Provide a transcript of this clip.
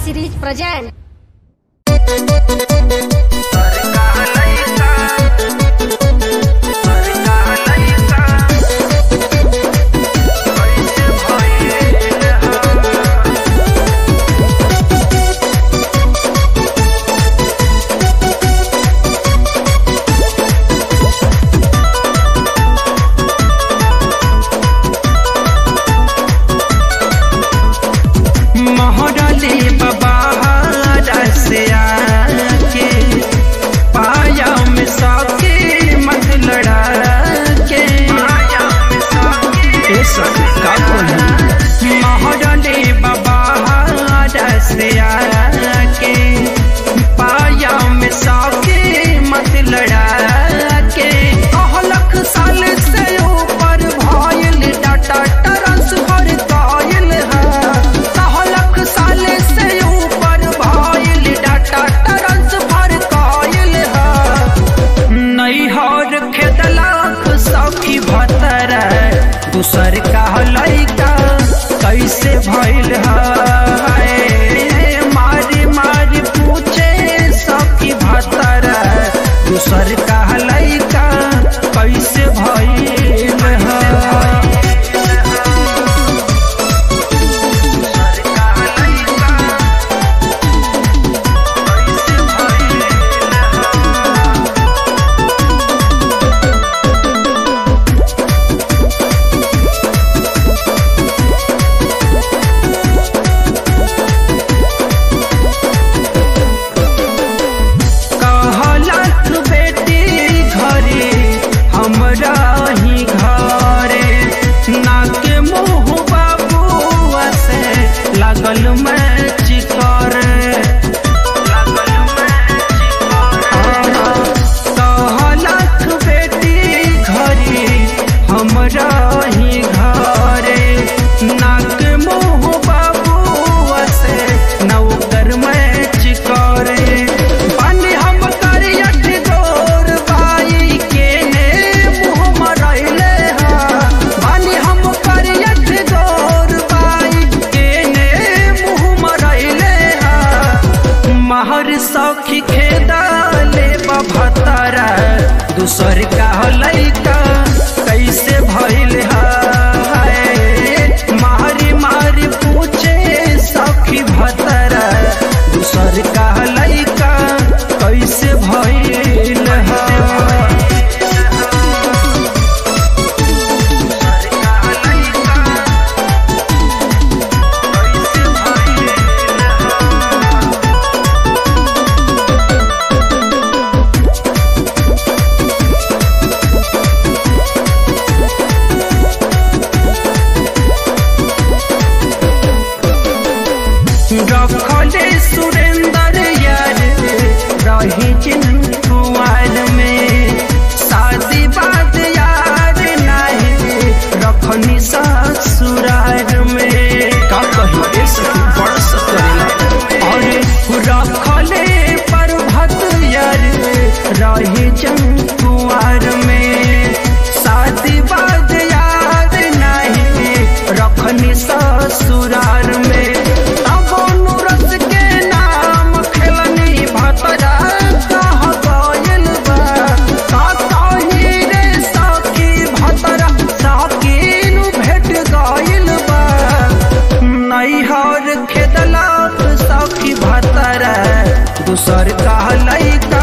series present. दूसर का लइका कैसे भइल है मारी मारी पूछे सखी भतर दूसर का लइका कैसे भइल है। लागल मैच करे कहलक बेटी घरे हमरा ही घरे नाक मुँह बाबू से नौकर मैच करे पानी हम करियठ गोर बाई के ने मुँह मरैले पानी हम करियठ गोर बाई के ने महर सखी खेदाले बभतरा दूसर का लइका कैसे भइल है मारी मारी पूछे सखी भतरा दूसर का लइका कैसे भइल है। रखले सुरेंद्र यार रही कुंवार में शादी बाद यार नहीं रखनी ससुरार में का कही बड़ सकरेला और रखले पर्वत यार रही कुंवार में शादी बाद यार नहीं रखनी ससुरार में दूसर का लइका